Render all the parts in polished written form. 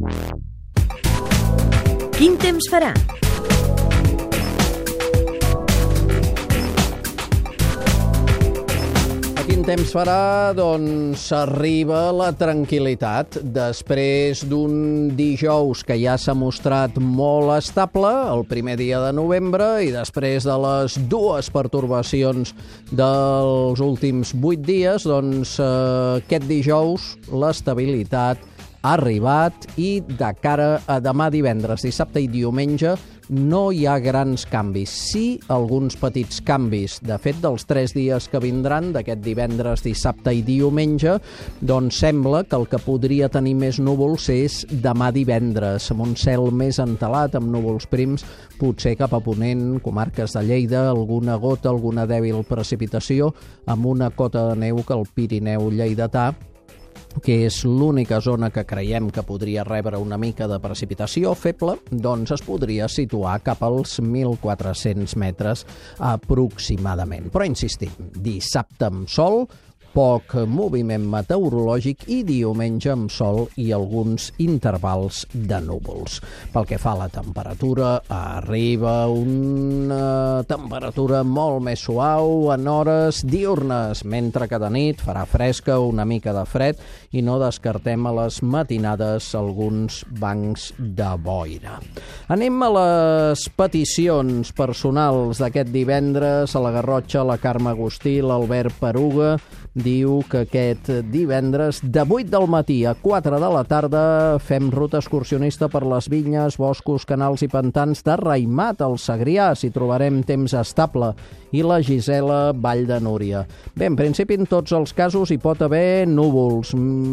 Quin temps farà? Quin temps farà? Doncs arriba la tranquil·litat. Després d'un dijous que ja s'ha mostrat molt estable, el primer dia de novembre, i després de les dues pertorbacions dels últims 8 dies, doncs aquest dijous l'estabilitat ha arribat i de cara a demà divendres, dissabte i diumenge no hi ha grans canvis. Sí, alguns petits canvis. De fet, dels 3 dies que vindran, d'aquest divendres, dissabte i diumenge, doncs sembla que el que podria tenir més núvols és demà divendres, amb un cel més entelat, amb núvols prims, potser cap a ponent, comarques de Lleida, alguna gota, alguna dèbil precipitació, amb una cota de neu que el Pirineu lleidatà, que és l'única zona que creiem que podria rebre una mica de precipitació feble, doncs es podria situar cap als 1.400 metres aproximadament. Però insistim, dissabte amb sol, poc moviment meteorològic i diumenge amb sol i alguns intervals de núvols. Pel que fa a la temperatura, arriba una temperatura molt més suau en hores diürnes, mentre que de nit farà fresca, una mica de fred, i no descartem a les matinades alguns bancs de boira. Anem a les peticions personals d'aquest divendres. A la Garrotxa, la Carme Agustí, l'Albert Peruga, diu que aquest divendres de 8 del matí a 4 de la tarda fem ruta excursionista per les vinyes, boscos, canals i pantans de Raimat, al Segrià, si trobarem temps estable, i la Gisela, Vall de Núria. Bé, en principi en tots els casos hi pot haver núvols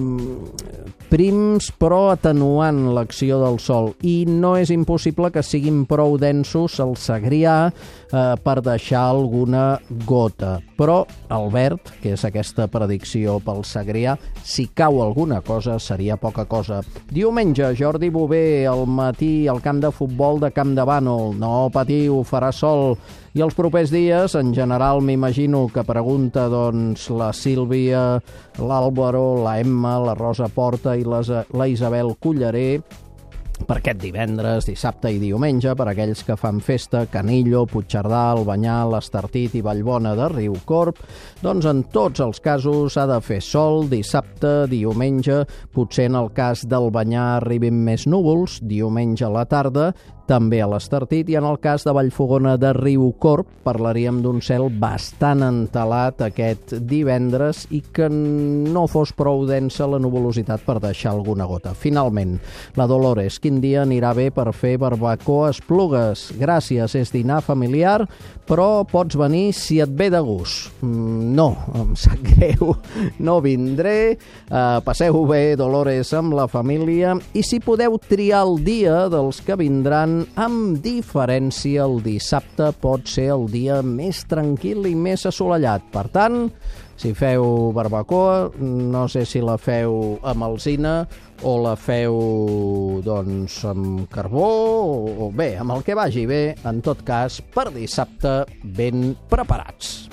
prims però atenuant l'acció del sol, i no és impossible que siguin prou densos al Segrià per deixar alguna gota. Però, Albert, que és aquesta predicció pel Segrià, si cau alguna cosa seria poca cosa. Diumenge, Jordi Bové, al matí al camp de futbol de Camp de Bànol. No patiu, farà sol. I els propers dies, en general, m'imagino que pregunta doncs la Sílvia, l'Àlvaro, la Emma, la Rosa Porta i la Isabel Culleré, per aquest divendres, dissabte i diumenge, per aquells que fan festa, Canillo, Puigcerdà, Albanyà, l'Estartit i Vallbona de Riucorb, doncs en tots els casos ha de fer sol, dissabte, diumenge, potser en el cas d'Albanyà arribin més núvols, diumenge a la tarda, també a l'Estartit, i en el cas de Vallfogona de Riucorb parlaríem d'un cel bastant entelat aquest divendres i que no fos prou densa la nuvolositat per deixar alguna gota. Finalment, la Dolores, quin dia anirà bé per fer barbacoa a Esplugues? Gràcies, és dinar familiar, però pots venir si et ve de gust. No, em sap greu, no vindré. Passeu bé, Dolores, amb la família, i si podeu triar el dia dels que vindran, amb diferència, el dissabte pot ser el dia més tranquil i més assolellat. Per tant, si feu barbacoa, no sé si la feu amb alzina o la feu doncs amb carbó o bé, amb el que vagi bé, en tot cas, per dissabte ben preparats.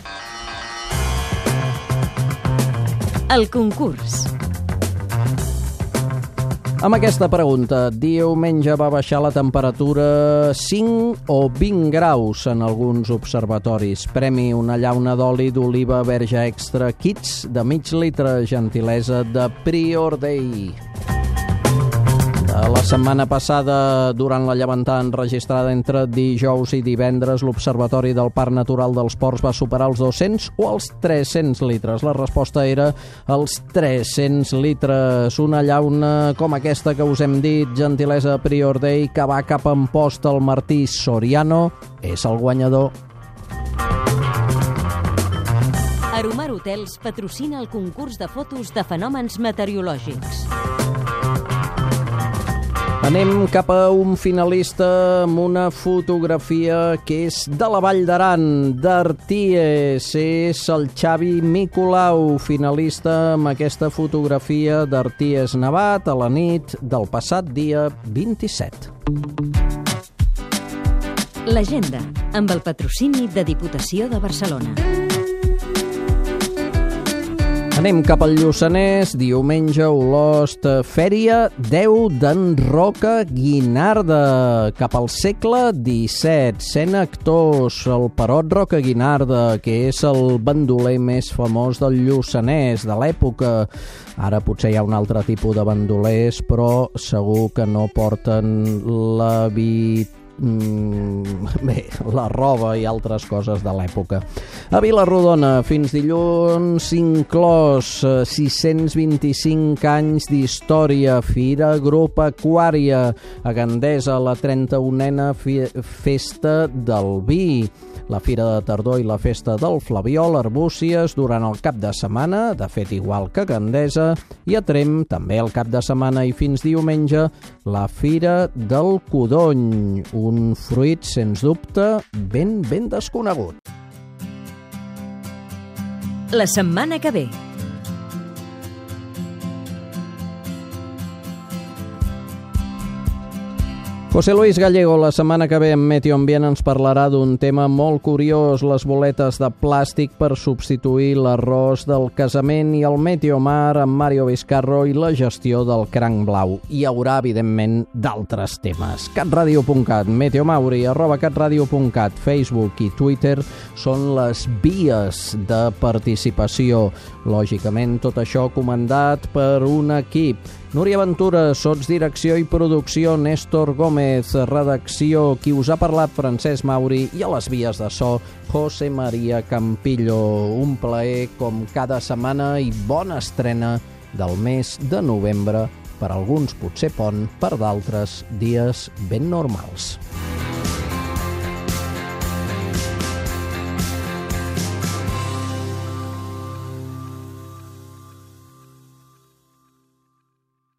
El concurs. Amb aquesta pregunta, diumenge va baixar la temperatura 5 o 20 graus en alguns observatoris. Premi una llauna d'oli d'oliva verge extra kits de mig litre, gentilesa de Prior Day. La setmana passada, durant la llevantada enregistrada entre dijous i divendres, l'Observatori del Parc Natural dels Ports va superar els 200 o els 300 litres. La resposta era els 300 litres. Una llauna com aquesta que us hem dit, gentilesa Prior Day, que va cap a Amposta, el Martí Soriano, és el guanyador. Aromar Hotels patrocina el concurs de fotos de fenòmens meteorològics. Anem cap a un finalista amb una fotografia que és de la Vall d'Aran, d'Arties. És el Xavi Micolau, finalista amb aquesta fotografia d'Arties nevat a la nit del passat dia 27. L'agenda, amb el patrocini de Diputació de Barcelona. Anem cap al Lluçanès, diumenge, Olost, Fèria 10 d'en Roca Guinarda. Cap al segle XVII, 100 actors, el Perot Roca Guinarda, que és el bandoler més famós del Lluçanès de l'època. Ara potser hi ha un altre tipus de bandolers, però segur que no porten la roba i altres coses de l'època. A Vila-rodona, fins dilluns inclòs 625 anys d'història, Fira Agropecuària, a Gandesa, la 31a Festa del Vi, la Fira de Tardor i la Festa del Flabiol, Arbúcies, durant el cap de setmana, de fet igual que Gandesa, i a Tremp, també el cap de setmana i fins diumenge, la Fira del Codony, un fruit, sens dubte, ben desconegut. La setmana que ve. José Luis Gallego, la setmana que ve en Meteo Ambient ens parlarà d'un tema molt curiós, les boletes de plàstic per substituir l'arròs del casament, i el Meteomar amb Mario Vizcarro i la gestió del cranc blau. Hi haurà, evidentment, d'altres temes. catradio.cat, Meteomauri, @catradio.cat, Facebook i Twitter són les vies de participació. Lògicament, tot això comandat per un equip. Núria Ventura, sotsdirecció i producció, Néstor Gómez, redacció, qui us ha parlat, Francesc Mauri, i a les vies de so, José María Campillo. Un plaer, com cada setmana, i bona estrena del mes de novembre, per alguns potser pont, per d'altres dies ben normals.